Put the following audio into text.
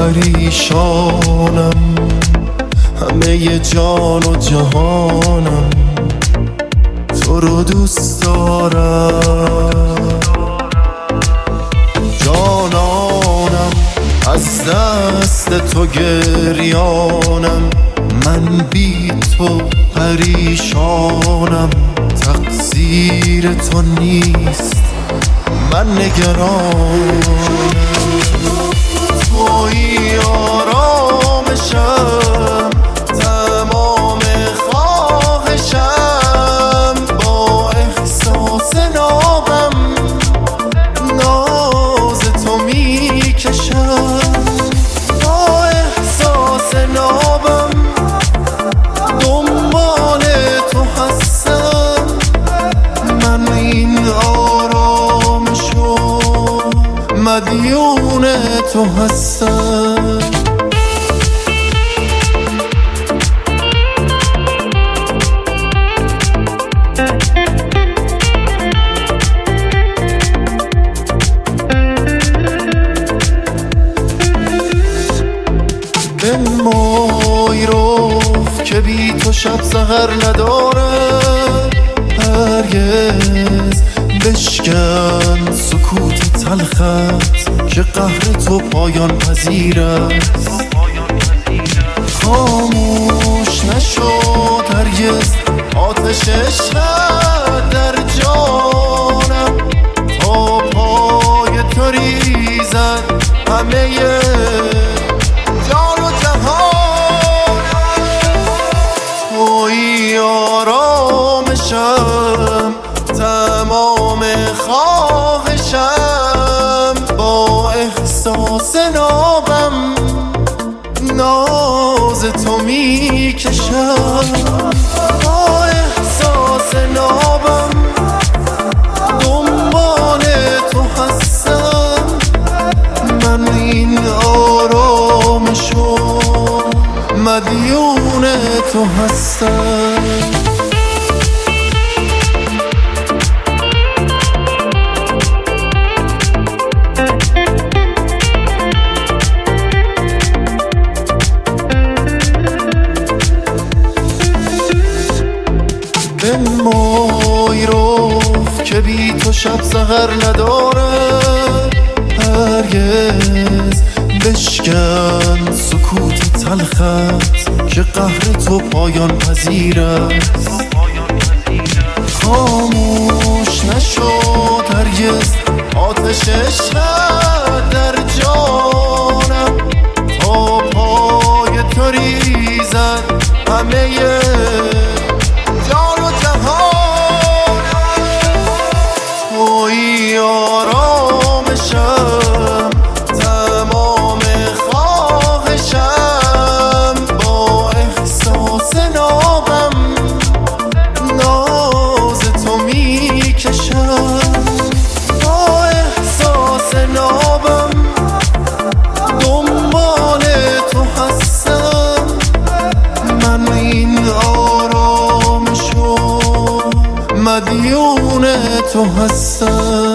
پریشانم، همه جان و جهانم تو رو دوست دارم. جانانم از دست تو گریانم، من بی تو پریشانم، تقصیر تو نیست من نگرانم. تویی آرامشم، تمام خواهشم، با احساس نابم ناز تو میکشم. با احساس نابم دنبال تو هستم، من این آرامشو مدیون تو هستم. به مای رفت که بی تو شب سحر نداره، هرگز بشکن سکوت تلخت که قهر تو پایان پذیر است. خاموش نشد هرگز آتش عشقت در جانم، تا پای تو ریزد همه جان و جهانم. تویی آرامشم، تمام خواهشم، با احساس نابم ناز تو میکشم. با احساس نابم دنبال تو هستم، من این آرامشو مدیون تو هستم. به مای رفت که بی تو شب سحر نداره، هرگز بشکن سکوت تلخت که قهر تو پایان پذیر است. خاموش نشد هرگز آتش عشقت در جانم، تا پای تو ریزد همه جان و جهانم. تویی آرامشم، تمام خواهشم، با احساس نابم ناز تو میکشم. با احساس نابم دنبال تو هستم، من این آرامشو مدیون تو هستم.